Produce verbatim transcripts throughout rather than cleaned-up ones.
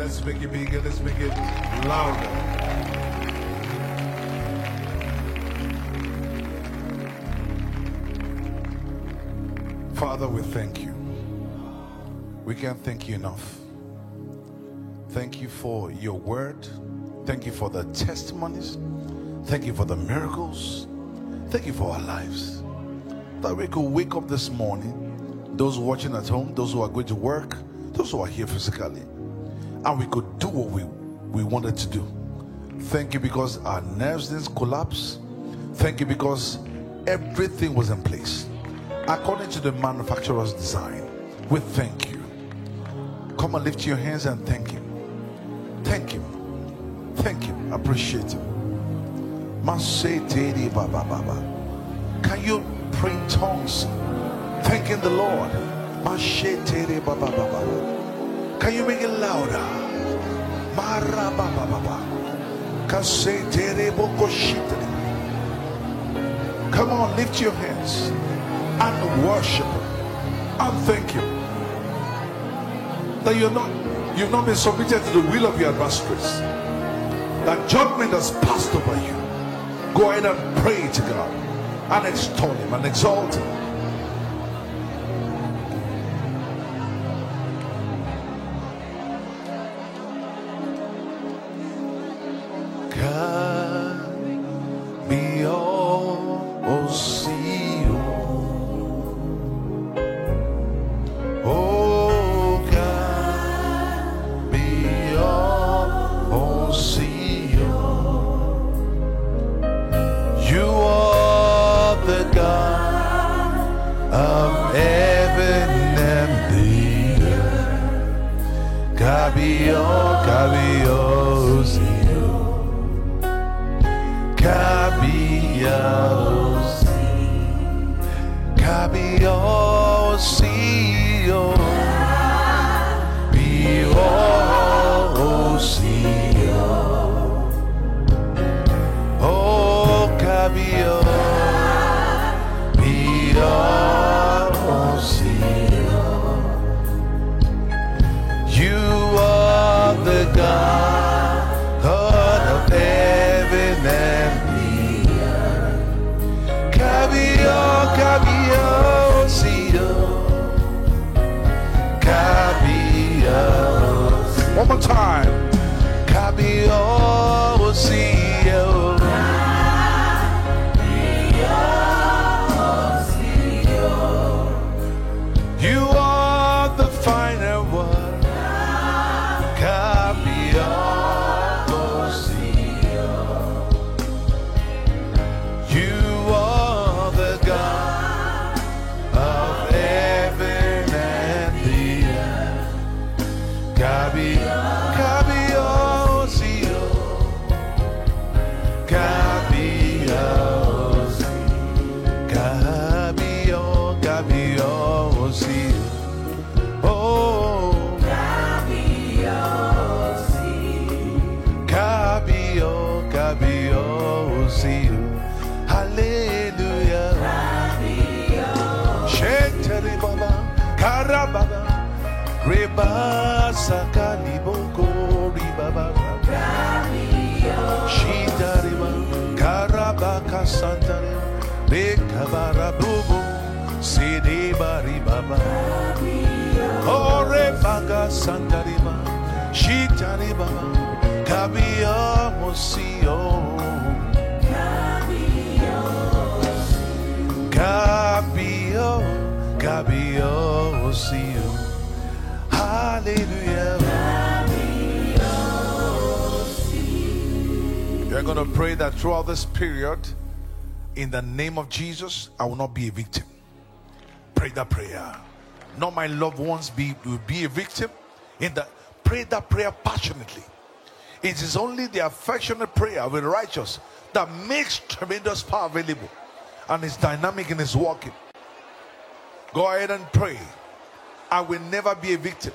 Let's make it bigger. Let's make it louder. Father, we thank you. We can't thank you enough. Thank you for your word. Thank you for the testimonies. Thank you for the miracles. Thank you for our lives. That we could wake up this morning, those watching at home, those who are going to work, those who are here physically, and we could do what we, we wanted to do. Thank you because our nerves didn't collapse. Thank you because everything was in place according to the manufacturer's design. We thank you. Come and lift your hands and thank him. Thank him. Thank him. Appreciate him. Can you pray in tongues thanking the Lord? Can you make it louder? Come on, lift your hands and worship him and thank him that you're not you've not been submitted to the will of your adversaries, that judgment has passed over you. Go ahead and pray to God and extol him and exalt him. One more time. You are the final one. You are the God of heaven and the earth. Kabi, Kabi, oh, see you. Kabi, oh, Kabi, oh, Kabi, oh, see you. Oh, Kabi, oh, see you. Kabi, oh, Kabi, oh, see you. Hallelujah. Kabi, oh, Shetari Baba, Karababa. Reba sakaliboko ribaba Shitariba Karabaka Santare Bekabara Bubu Sidiba Ribaba Orebaga Santariba Shitariba Kabia Mosio Kabio Kabio Mosio. Hallelujah. You're going to pray that throughout this period, in the name of Jesus, I will not be a victim. Pray that prayer. Not my loved ones be will be a victim. In the pray that prayer passionately. It is only the affectionate prayer of the righteous that makes tremendous power available, and is dynamic in its working. Go ahead and pray. I will never be a victim.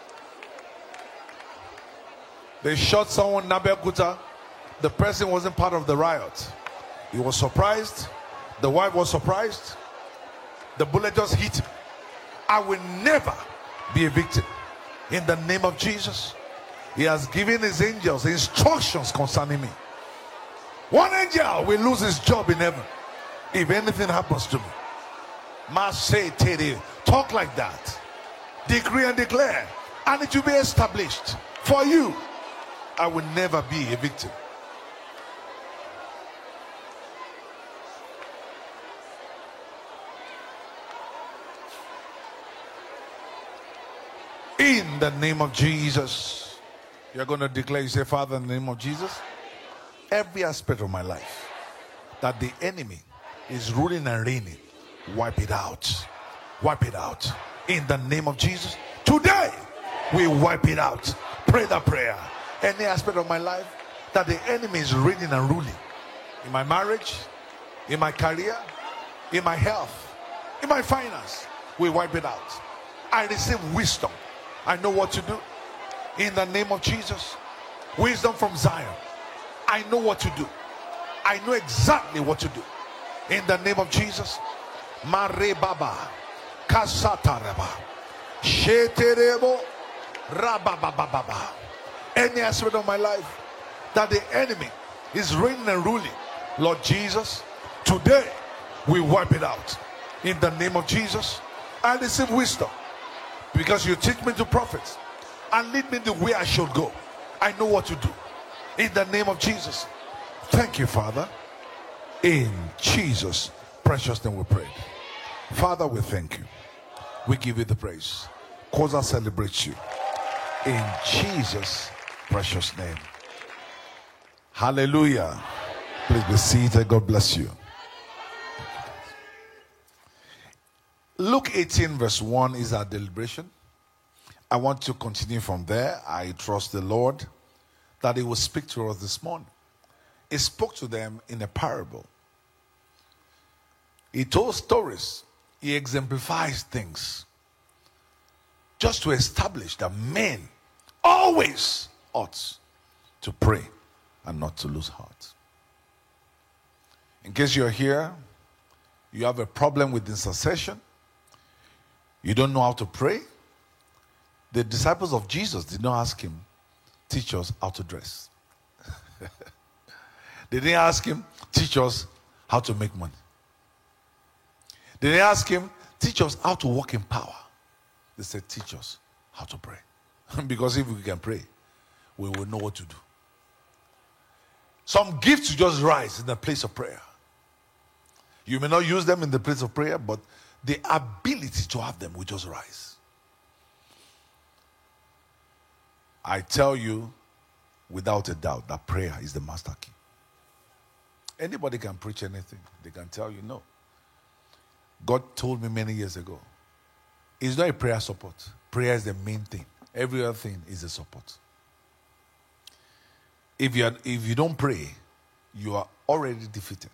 They shot someone in Abeokuta. The person wasn't part of the riot. He was surprised. The wife was surprised. The bullet just hit him. I will never be a victim. In the name of Jesus, He has given his angels instructions concerning me. One angel will lose his job in heaven if anything happens to me. Must say, Teddy, talk like that. Decree and declare, and it will be established for you. I will never be a victim. In the name of Jesus, you're going to declare, you say, Father, in the name of Jesus, every aspect of my life that the enemy is ruling and reigning, wipe it out. Wipe it out. In the name of Jesus, today we wipe it out. Pray that prayer. Any aspect of my life that the enemy is reigning and ruling, in my marriage, in my career, in my health, in my finance, we wipe it out. I receive wisdom. I know what to do. In the name of Jesus, wisdom from Zion. I know what to do. I know exactly what to do. In the name of Jesus, Mare Baba, Kasataraba, Sheterebo, Rabababa. Any aspect of my life that the enemy is reigning and ruling, Lord Jesus, today we wipe it out. In the name of Jesus, I receive wisdom because you teach me to prophets and lead me the way I should go. I know what to do. In the name of Jesus. Thank you, Father. In Jesus' precious name we pray. Father, we thank you. We give you the praise. Cause us celebrate you. In Jesus' precious name. Hallelujah. Please be seated. God bless you. Luke eighteen verse one is our deliberation. I want to continue from there. I trust the Lord that he will speak to us this morning. He spoke to them in a parable. He told stories. He exemplifies things just to establish that men always ought to pray and not to lose heart. In case you're here, you have a problem with intercession, you don't know how to pray. The disciples of Jesus did not ask him, teach us how to dress. They didn't ask him, teach us how to make money. They didn't ask him, teach us how to walk in power. They said, teach us how to pray. Because if we can pray, we will know what to do. Some gifts you just rise in the place of prayer. You may not use them in the place of prayer, but the ability to have them will just rise. I tell you, without a doubt, that prayer is the master key. Anybody can preach anything. They can tell you no. God told me many years ago, it's not a prayer support. Prayer is the main thing. Every other thing is a support. If you are, if you don't pray, you are already defeated.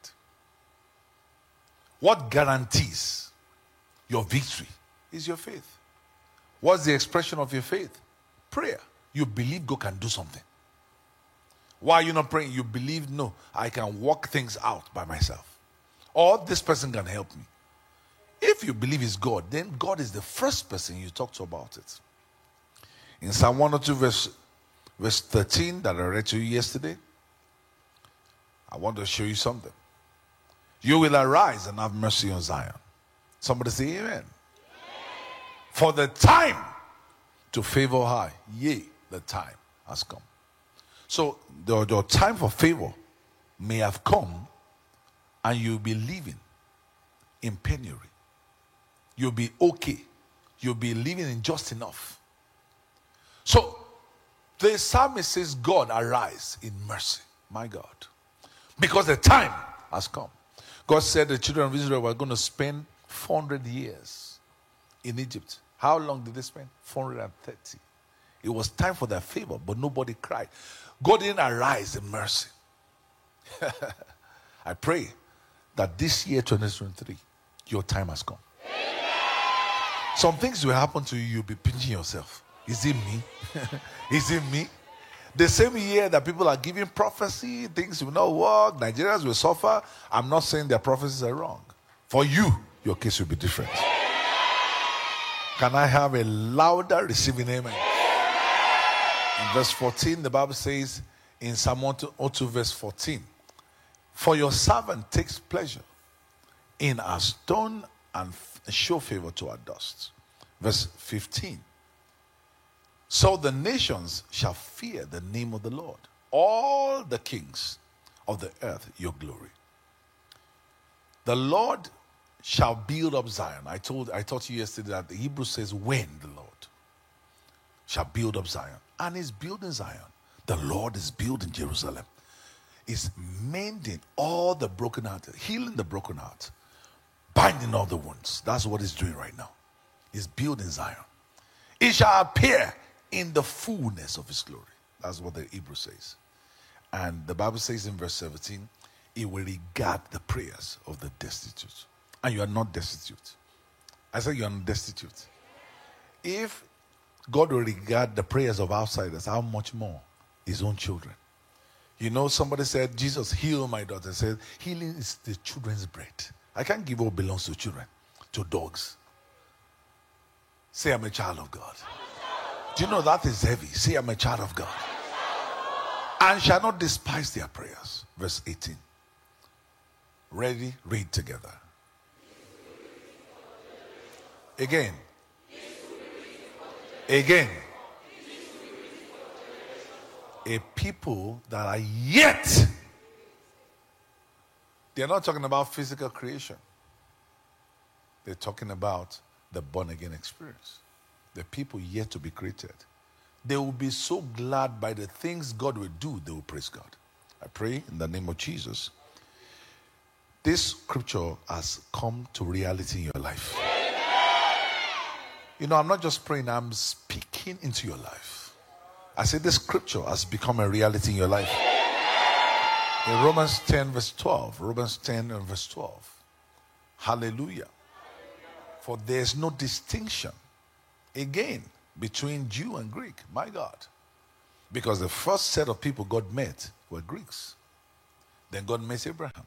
What guarantees your victory is your faith. What's the expression of your faith? Prayer. You believe God can do something. Why are you not praying? You believe, no, I can work things out by myself. Or this person can help me. If you believe it's God, then God is the first person you talk to about it. In Psalm one oh two verse, verse thirteen that I read to you yesterday, I want to show you something. You will arise and have mercy on Zion. Somebody say amen. Amen. For the time to favor her, yea, the time has come. So the, the time for favor may have come, and you'll be living in penury. You'll be okay. You'll be living in just enough. So the psalmist says, God, arise in mercy, my God. Because the time has come. God said the children of Israel were going to spend four hundred years in Egypt. How long did they spend? four hundred thirty. It was time for their favor, but nobody cried. God didn't arise in mercy. I pray that this year, twenty twenty-three, your time has come. Amen. Some things will happen to you, you'll be pinching yourself. Is it me? Is it me? The same year that people are giving prophecy, things will not work, Nigerians will suffer. I'm not saying their prophecies are wrong. For you, your case will be different. Can I have a louder receiving amen? In verse fourteen, the Bible says in Psalm one oh two, verse fourteen, for your servant takes pleasure in our stone and show favor to our dust. Verse fifteen, so the nations shall fear the name of the Lord, all the kings of the earth your glory. The Lord shall build up Zion. I told I taught you yesterday that the Hebrew says when the Lord shall build up Zion. And he's building Zion. The Lord is building Jerusalem. He's mending all the broken heart, healing the broken heart, binding all the wounds. That's what he's doing right now. He's building Zion. It shall appear in the fullness of his glory. That's what the Hebrew says. And the Bible says in verse seventeen, he will regard the prayers of the destitute. And you are not destitute. I said you are not destitute. If God will regard the prayers of outsiders, how much more his own children? You know, somebody said, Jesus, heal my daughter. Said, healing is the children's bread. I can't give what belongs to children, to dogs. Say, I'm a child of God. Do you know that is heavy? Say, I'm a child of God. And shall not despise their prayers. Verse eighteen. Ready? Read together. Again. Again. A people that are yet. They're not talking about physical creation. They're talking about the born again experience. The people yet to be created. They will be so glad by the things God will do, they will praise God. I pray in the name of Jesus. This scripture has come to reality in your life. You know, I'm not just praying, I'm speaking into your life. I say this scripture has become a reality in your life. In Romans ten verse twelve, Romans ten and verse twelve. Hallelujah. For there is no distinction, again, between Jew and Greek. My God. Because the first set of people God met were Greeks. Then God met Abraham.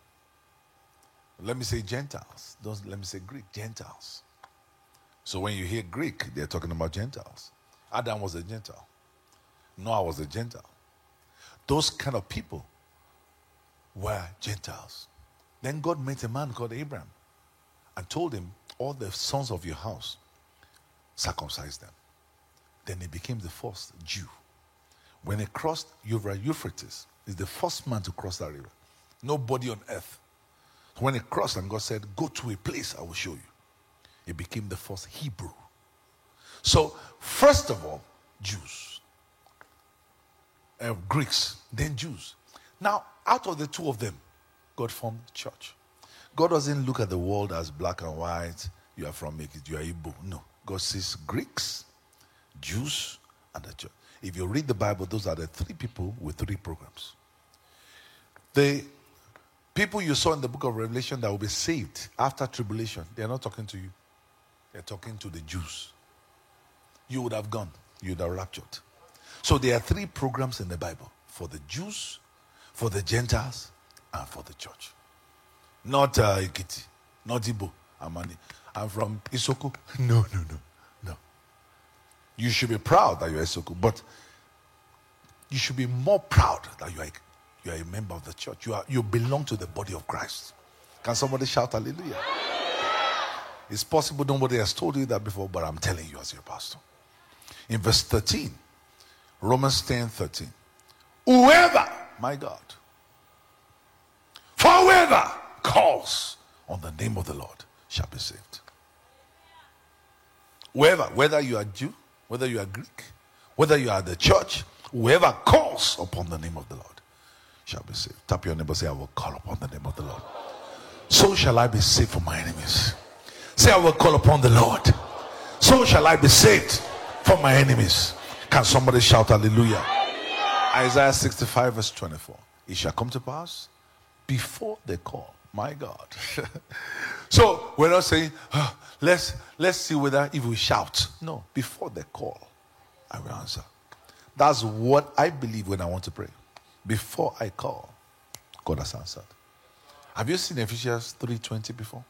Let me say Gentiles. Don't let me say Greek. Gentiles. So when you hear Greek, they're talking about Gentiles. Adam was a Gentile. Noah was a Gentile. Those kind of people were Gentiles. Then God met a man called Abraham and told him, all the sons of your house, circumcise them. Then he became the first Jew. When he crossed Euphrates, he's the first man to cross that river. Nobody on earth. When he crossed and God said, go to a place I will show you. He became the first Hebrew. So, first of all, Jews. Uh, Greeks, then Jews. Now, out of the two of them, God formed the church. God doesn't look at the world as black and white. You are from Ekiti, you are Igbo. No. God sees Greeks, Jews, and the church. If you read the Bible, those are the three people with three programs. The people you saw in the book of Revelation that will be saved after tribulation, they are not talking to you. They're talking to the Jews. You would have gone. You would have raptured. So there are three programs in the Bible. For the Jews, for the Gentiles, and for the church. Not uh, Ekiti, not Igbo, Amani. I'm from Isoko. No, no, no, no. You should be proud that you're Isoko, but you should be more proud that you are, you are a member of the church. You are, you belong to the body of Christ. Can somebody shout hallelujah? It's possible nobody has told you that before, but I'm telling you as your pastor. In verse thirteen, Romans ten thirteen. Whoever, my God, for whoever calls on the name of the Lord shall be saved. Whoever, whether you are Jew, whether you are Greek, whether you are the church, whoever calls upon the name of the Lord shall be saved. Tap your neighbor, say, I will call upon the name of the Lord. So shall I be saved from my enemies. Say, I will call upon the Lord. So shall I be saved from my enemies. Can somebody shout hallelujah? Hallelujah. Isaiah sixty-five verse twenty-four. It shall come to pass before they call. My God. So we're not saying, oh, let's let's see whether if we shout. No, before they call, I will answer. That's what I believe when I want to pray. Before I call, God has answered. Have you seen Ephesians three twenty before?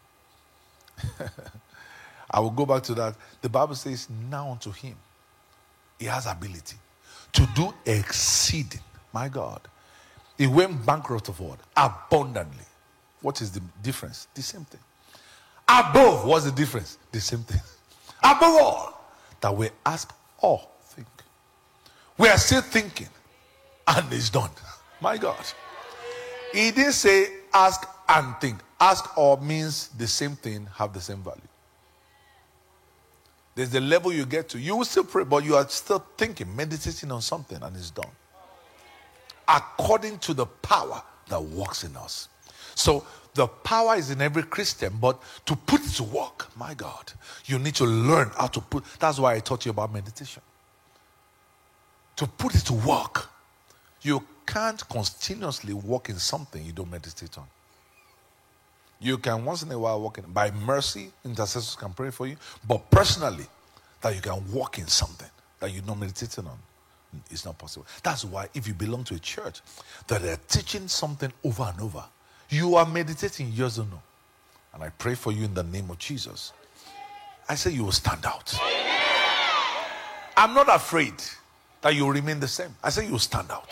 I will go back to that. The Bible says, now unto him, he has ability to do exceeding. My God. He went bankrupt of what? Abundantly. What is the difference? The same thing. Above, what's the difference? The same thing. Above all, that we ask or think. We are still thinking, and it's done. My God. He didn't say ask and think. Ask or means the same thing, have the same value. There's the level you get to. You will still pray, but you are still thinking, meditating on something, and it's done. According to the power that works in us. So the power is in every Christian, but to put it to work, my God, you need to learn how to put. That's why I taught you about meditation. To put it to work. You can't continuously walk in something you don't meditate on. You can once in a while walk in. By mercy, intercessors can pray for you. But personally, that you can walk in something that you're not meditating on, it's not possible. That's why if you belong to a church that are teaching something over and over, you are meditating, you just don't know. And I pray for you in the name of Jesus. I say you will stand out. I'm not afraid that you will remain the same. I say you will stand out.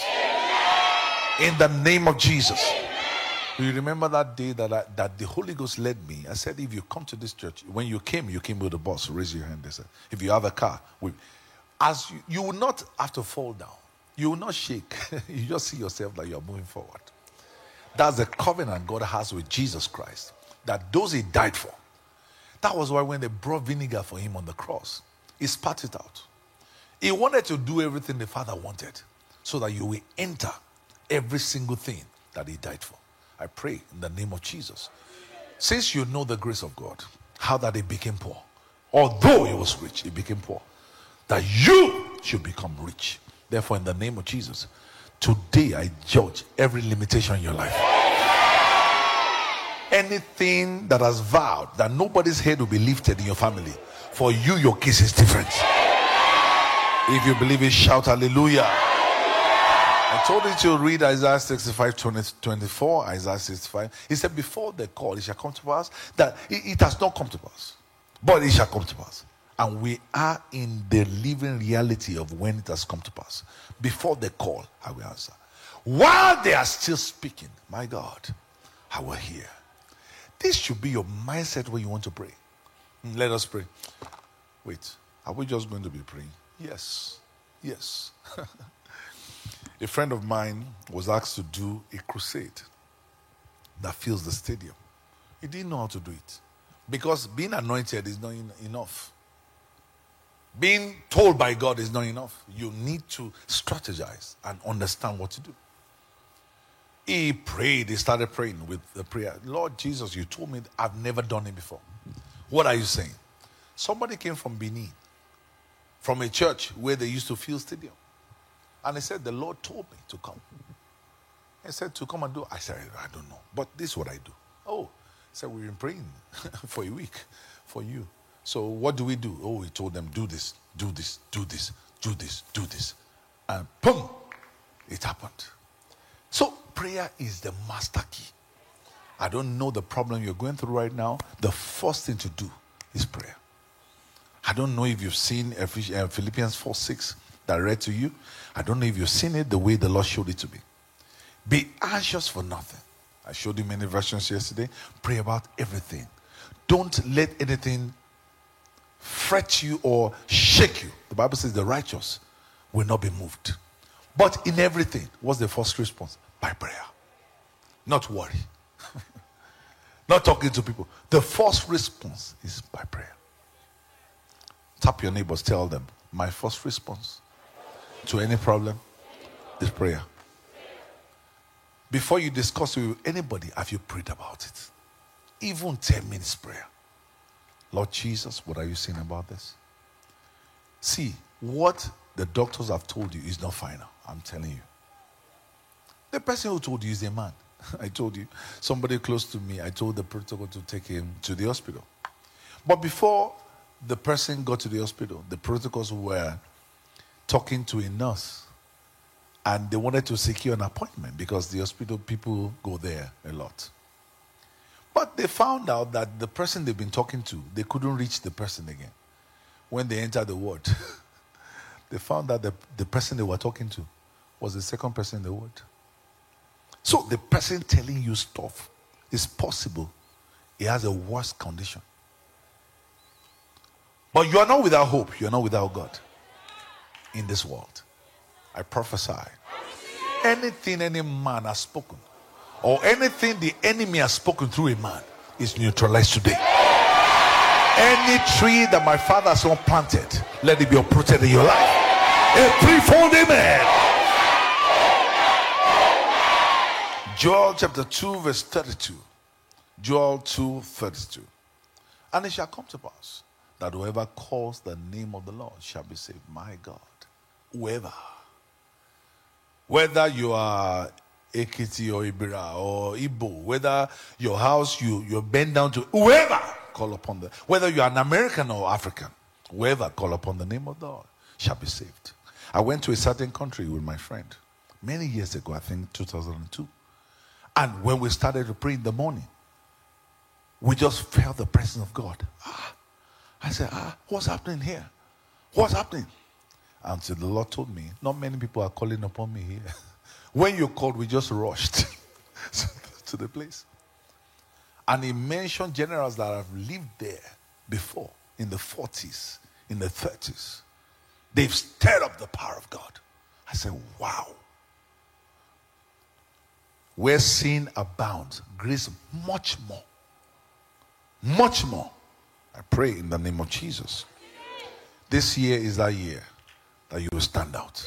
In the name of Jesus. Do you remember that day that I, that the Holy Ghost led me? I said, if you come to this church, when you came, you came with a bus. Raise your hand. They said, if you have a car, we, as you, you will not have to fall down. You will not shake. You just see yourself like you are moving forward. That's the covenant God has with Jesus Christ. That those he died for. That was why when they brought vinegar for him on the cross, he spat it out. He wanted to do everything the Father wanted so that you will enter every single thing that he died for. I pray in the name of Jesus. Since you know the grace of God, how that he became poor. Although he was rich, he became poor. That you should become rich. Therefore, in the name of Jesus, today I judge every limitation in your life. Anything that has vowed that nobody's head will be lifted in your family, for you, your case is different. If you believe it, shout hallelujah. I told you to read Isaiah sixty-five, twenty, twenty-four, Isaiah sixty-five. He said, before the call, it shall come to pass, that it, it has not come to pass, but it shall come to pass. And we are in the living reality of when it has come to pass. Before the call, I will answer. While they are still speaking, my God, I will hear. This should be your mindset when you want to pray. Let us pray. Wait, are we just going to be praying? Yes. Yes. A friend of mine was asked to do a crusade that fills the stadium. He didn't know how to do it. Because being anointed is not en- enough. Being told by God is not enough. You need to strategize and understand what to do. He prayed. He started praying with the prayer. Lord Jesus, you told me I've never done it before. What are you saying? Somebody came from Benin, from a church where they used to fill stadium. And he said, the Lord told me to come. He said, to come and do. I said, I don't know. But this is what I do. Oh, he said, we've been praying for a week for you. So what do we do? Oh, he told them, do this, do this, do this, do this, do this. And boom, it happened. So prayer is the master key. I don't know the problem you're going through right now. The first thing to do is prayer. I don't know if you've seen Philippians four six that I read to you. I don't know if you've seen it the way the Lord showed it to me. Be anxious for nothing. I showed you many versions yesterday. Pray about everything. Don't let anything fret you or shake you. The Bible says the righteous will not be moved. But in everything, what's the first response? By prayer. Not worry. Not talking to people. The first response is by prayer. Tap your neighbors, tell them, my first response to any problem is prayer. Before you discuss with anybody, have you prayed about it? Even ten minutes prayer. Lord Jesus, what are you saying about this? See, what the doctors have told you is not final. I'm telling you. The person who told you is a man. I told you. Somebody close to me, I told the protocol to take him to the hospital. But before the person got to the hospital, the protocols were talking to a nurse. And they wanted to secure an appointment because the hospital people go there a lot. But they found out that the person they've been talking to, they couldn't reach the person again. When they entered the ward, they found that the, the person they were talking to was the second person in the world. So the person telling you stuff is possible. He has a worse condition. But you are not without hope. You are not without God in this world. I prophesy. Anything any man has spoken, or anything the enemy has spoken through a man, is neutralized today. Any tree that my father has not planted, let it be uprooted in your life. A threefold amen. Joel chapter two verse thirty-two. Joel two thirty-two. And it shall come to pass that whoever calls the name of the Lord shall be saved. My God. Whoever. Whether you are Ekiti or Ibira or Igbo, whether your house you, you bend down to, whoever call upon the, whether you are an American or African, whoever call upon the name of the Lord shall be saved. I went to a certain country with my friend many years ago, I think two thousand two. And when we started to pray in the morning, we just felt the presence of God. Ah, I said, ah, what's happening here? What's happening? Until the Lord told me, not many people are calling upon me here. When you called, we just rushed to the place. And he mentioned generals that have lived there before, in the forties, in the thirties. They've stirred up the power of God. I said, wow. Where sin abounds, grace much more. Much more. I pray in the name of Jesus. This year is that year that you will stand out.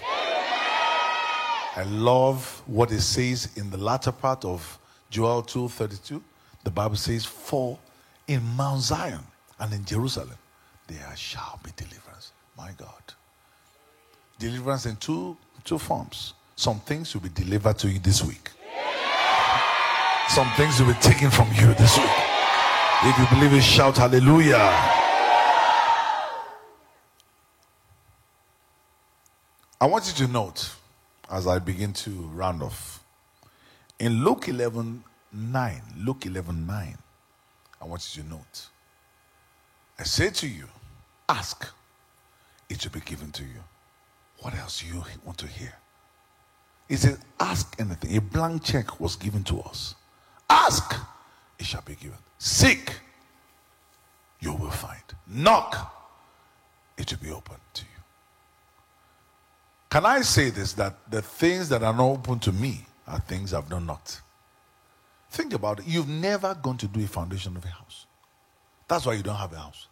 I love what it says in the latter part of Joel two thirty-two. The Bible says, for in Mount Zion and in Jerusalem there shall be deliverance. My God. Deliverance in two, two forms. Some things will be delivered to you this week. Some things will be taken from you this week. If you believe it, shout hallelujah. I want you to note, as I begin to round off, in Luke eleven nine, Luke eleven nine, I want you to note, I say to you, ask, it will be given to you. What else do you want to hear? It says, ask anything. A blank check was given to us. Ask, it shall be given. Seek, you will find. Knock, it will be open to you. Can I say this, that the things that are not open to me are things I've done not? Think about it. You've never gone to do a foundation of a house. That's why you don't have a house.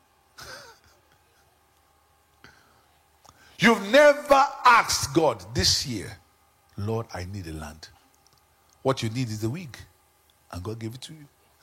You've never asked God this year, Lord, I need a land. What you need is a wig. And God gave it to you.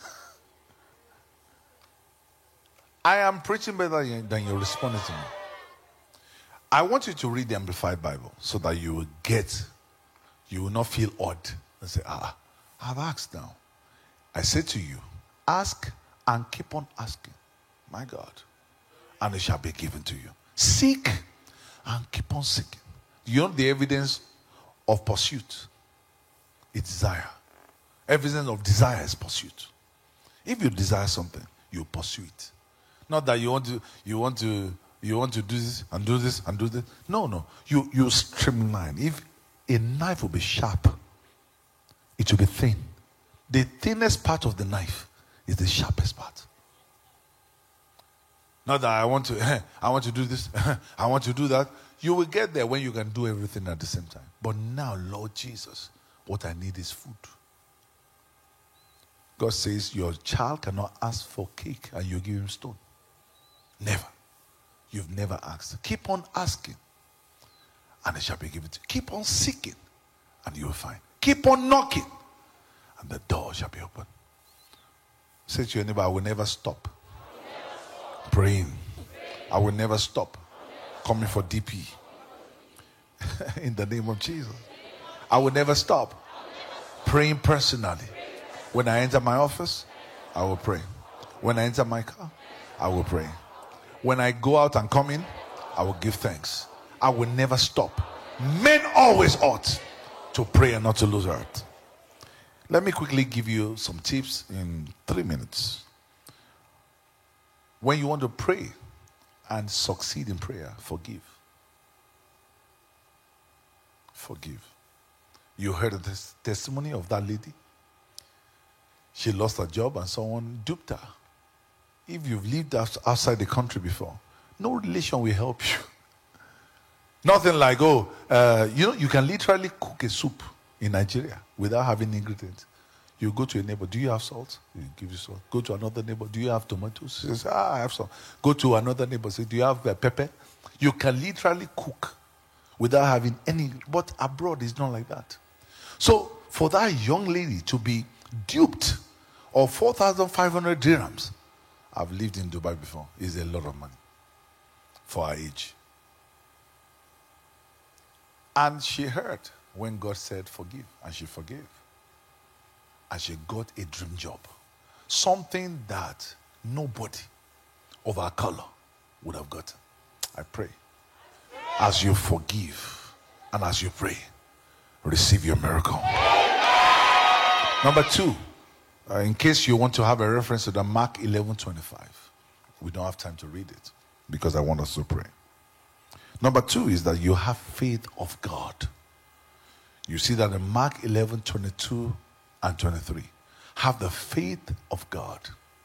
I am preaching better than you're responding to me. I want you to read the Amplified Bible so that you will get, you will not feel odd and say, ah, I've asked now. I say to you, ask and keep on asking. My God. And it shall be given to you. Seek and keep on seeking. You know the evidence of pursuit? It's desire. Evidence of desire is pursuit. If you desire something, you pursue it. Not that you want to, you want to, you want to do this and do this and do this. No, no. You you streamline. If a knife will be sharp, it will be thin. The thinnest part of the knife is the sharpest part. Not that I want to, I want to do this, I want to do that. You will get there when you can do everything at the same time. But now, Lord Jesus, what I need is food. God says your child cannot ask for cake and you give him stone. Never. You've never asked. Keep on asking and it shall be given to you. Keep on seeking and you will find. Keep on knocking and the door shall be open. Say to your neighbor, I will never stop praying. I will never stop coming for D P. In the name of Jesus. I will never stop praying personally. When I enter my office, I will pray. When I enter my car, I will pray. When I go out and come in, I will give thanks. I will never stop. Men always ought to pray and not to lose heart. Let me quickly give you some tips in three minutes. When you want to pray and succeed in prayer, forgive. Forgive. You heard the testimony of that lady? She lost her job and someone duped her. If you've lived outside the country before, no relation will help you. Nothing like, oh, uh, you know, you can literally cook a soup in Nigeria without having ingredients. You go to a neighbor, do you have salt? He give you salt. Go to another neighbor, do you have tomatoes? He says, ah, I have salt. Go to another neighbor, say, do you have uh, pepper? You can literally cook without having any, but abroad it's not like that. So for that young lady to be duped of four thousand five hundred dirhams, I've lived in Dubai before, is a lot of money for her age. And she heard when God said forgive, and she forgave. And she got a dream job. Something that nobody of our color would have gotten. I pray, as you forgive and as you pray, receive your miracle. Number two, uh, in case you want to have a reference to the Mark eleven twenty-five. We don't have time to read it because I want us to pray. Number two is that you have faith of God. You see that in Mark eleven twenty-two and twenty-three. Have the faith of God.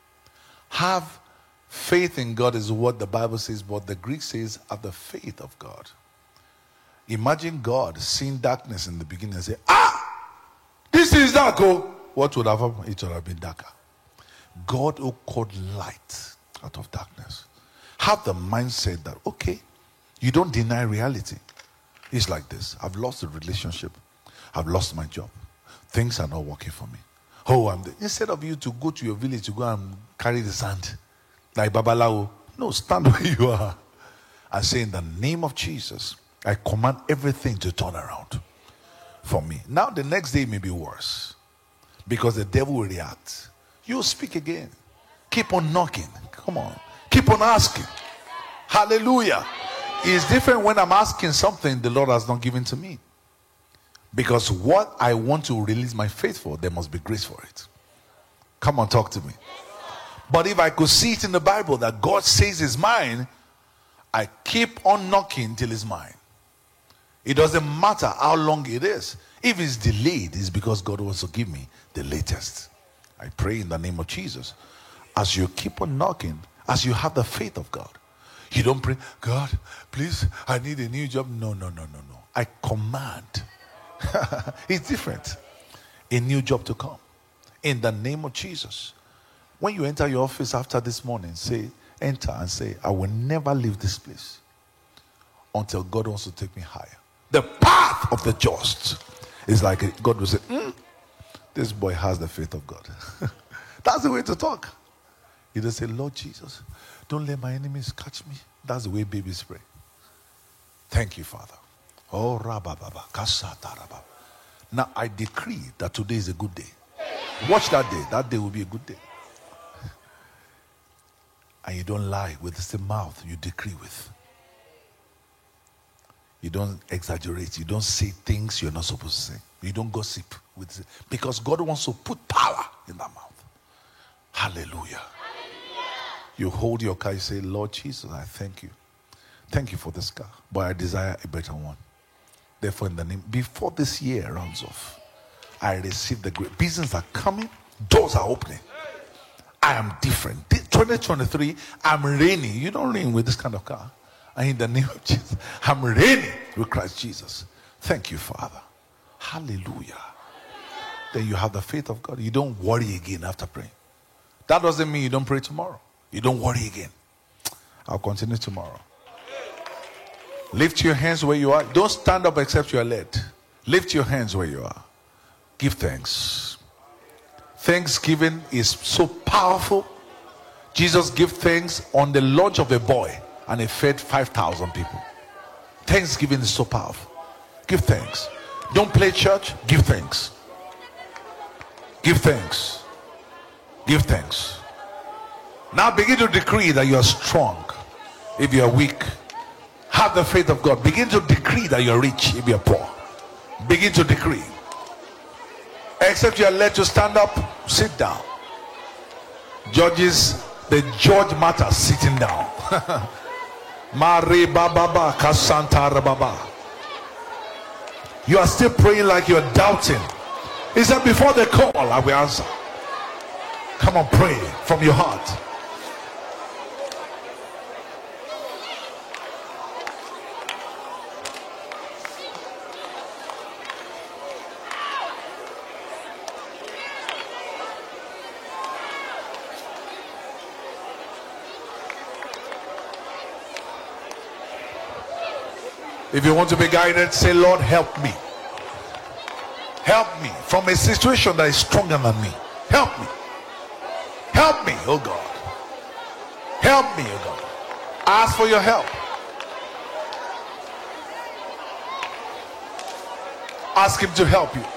Have faith in God is what the Bible says, but the Greek says have the faith of God. Imagine God seeing darkness in the beginning and say, ah, this is dark. Oh, what would have happened? It would have been darker. God who called light out of darkness. Have the mindset that, okay, you don't deny reality. It's like this. I've lost a relationship. I've lost my job. Things are not working for me. Oh, I'm the, instead of you to go to your village to go and carry the sand, like Babalawo, no, stand where you are and say, in the name of Jesus, I command everything to turn around for me. Now the next day may be worse because the devil will react. You speak again. Keep on knocking. Come on. Keep on asking. Hallelujah. It's different when I'm asking something the Lord has not given to me. Because what I want to release my faith for, there must be grace for it. Come on, talk to me. But if I could see it in the Bible that God says it's mine, I keep on knocking till it's mine. It doesn't matter how long it is. If it's delayed, it's because God wants to give me the latest. I pray in the name of Jesus. As you keep on knocking, as you have the faith of God, you don't pray, God, please, I need a new job. No, no, no, no, no. I command. It's different. A new job to come. In the name of Jesus. When you enter your office after this morning, say, enter and say, I will never leave this place until God wants to take me higher. The path of the just is like God will say, mm, this boy has the faith of God. That's the way to talk. You just say, Lord Jesus, don't let my enemies catch me. That's the way babies pray. Thank you, Father. Oh, rabababa, kasata rababa. Now I decree that today is a good day. Watch that day. That day will be a good day. And you don't lie with the same mouth you decree with. You don't exaggerate. You don't say things you're not supposed to say. You don't gossip with it. Because God wants to put power in that mouth. Hallelujah. Hallelujah. You hold your car, you say, Lord Jesus, I thank you. Thank you for this car, but I desire a better one. Therefore, in the name, before this year runs off, I receive the great business are coming, doors are opening. I am different. twenty twenty-three, I'm reigning. You don't reign with this kind of car. And in the name of Jesus, I'm reigning with Christ Jesus. Thank you, Father. Hallelujah. Then you have the faith of God. You don't worry again after praying. That doesn't mean you don't pray tomorrow. You don't worry again. I'll continue tomorrow. Lift your hands where you are. Don't stand up except you are led. Lift your hands where you are. Give thanks. Thanksgiving is so powerful. Jesus gave thanks on the launch of a boy and he fed five thousand people. Thanksgiving is so powerful. Give thanks. Don't play church. Give thanks. Give thanks. Give thanks. Now begin to decree that you are strong. If you are weak, have the faith of God. Begin to decree that you are rich if you are poor. Begin to decree. Except you are led to stand up, sit down. Judges, the judge matters sitting down. Mare baba kasanta baba. You are still praying like you're doubting. He said, before the call, I will answer. Come on, pray from your heart. If you want to be guided, say, Lord, help me. Help me from a situation that is stronger than me. Help me. Help me, oh God. Help me, oh God. Ask for your help. Ask him to help you.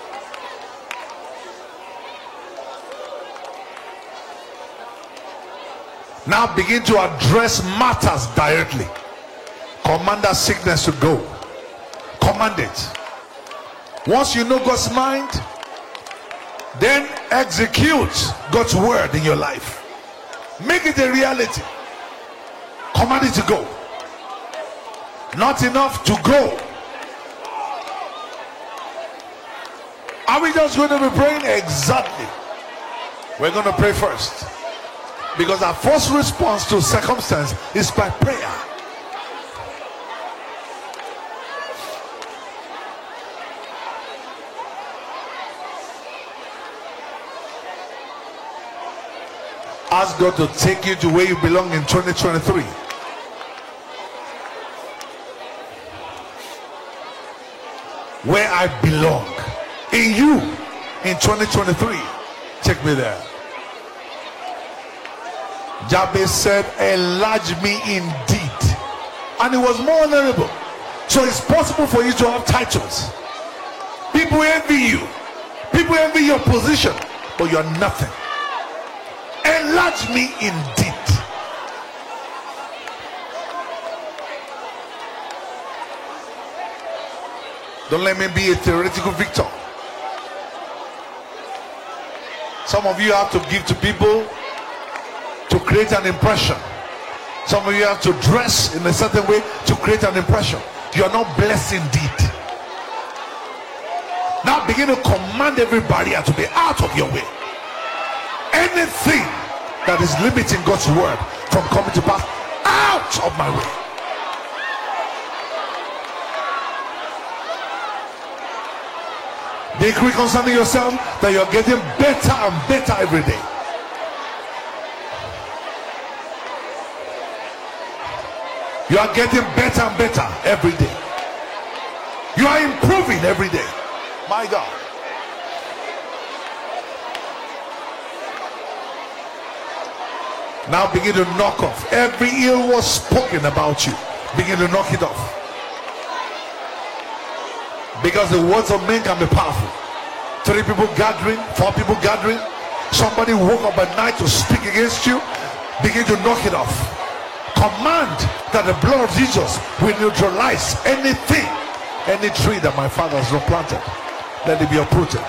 Now begin to address matters directly. Command that sickness to go. Command it. Once you know God's mind, then execute God's word in your life. Make it a reality. Command it to go. Not enough to go. Are we just going to be praying? Exactly. We're going to pray first, because our first response to circumstance is by prayer. Ask God to take you to where you belong in twenty twenty-three. Where I belong in you in twenty twenty-three. Take me there. Jabez said, enlarge me indeed. And it was more honorable. So it's possible for you to have titles. People envy you. People envy your position, but you're nothing. Enlarge me indeed. Don't let me be a theoretical victor. Some of you have to give to people to create an impression. Some of you have to dress in a certain way to create an impression. You are not blessed indeed. Now begin to command everybody to be out of your way. Anything that is limiting God's word from coming to pass, out of my way. Decree concerning yourself that you're getting better and better every day. You are getting better and better every day. You are improving every day. My God. Now begin to knock off every ill was spoken about you. Begin to knock it off. Because the words of men can be powerful. Three people gathering, four people gathering. Somebody woke up at night to speak against you. Begin to knock it off. Command that the blood of Jesus will neutralize anything, any tree that my father has not planted. Let it be uprooted.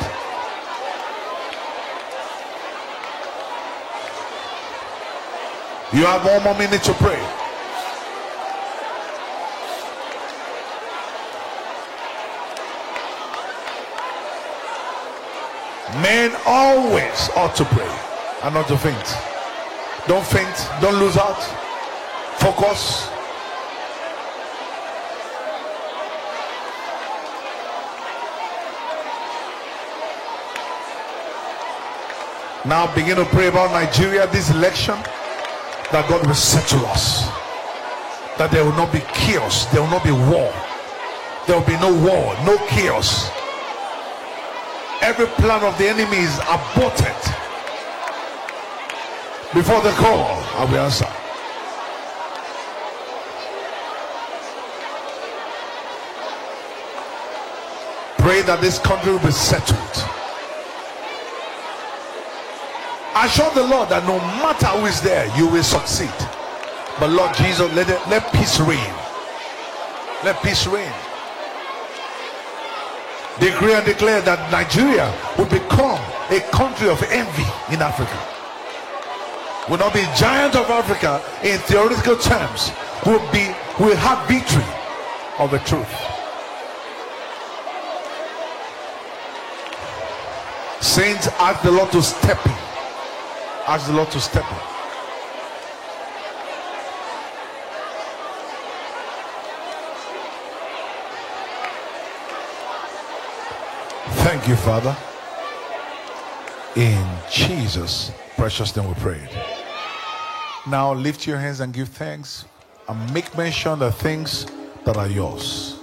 You have one more minute to pray. Men always ought to pray and not to faint. Don't faint. Don't lose out. Focus. Now begin to pray about Nigeria, this election, that God will settle us. That there will not be chaos. There will not be war. There will be no war, no chaos. Every plan of the enemy is aborted. Before the call, I will answer. Pray that this country will be settled. Assure the Lord that no matter who is there, you will succeed. But Lord Jesus, let it, let peace reign. Let peace reign. Decree and declare that Nigeria will become a country of envy in Africa. Will not be giant of Africa in theoretical terms. Will be will have victory of the truth. Saints, ask the Lord to step in. Ask the Lord to step in. Thank you, Father. In Jesus' precious name we pray. Now lift your hands and give thanks and make mention of things that are yours.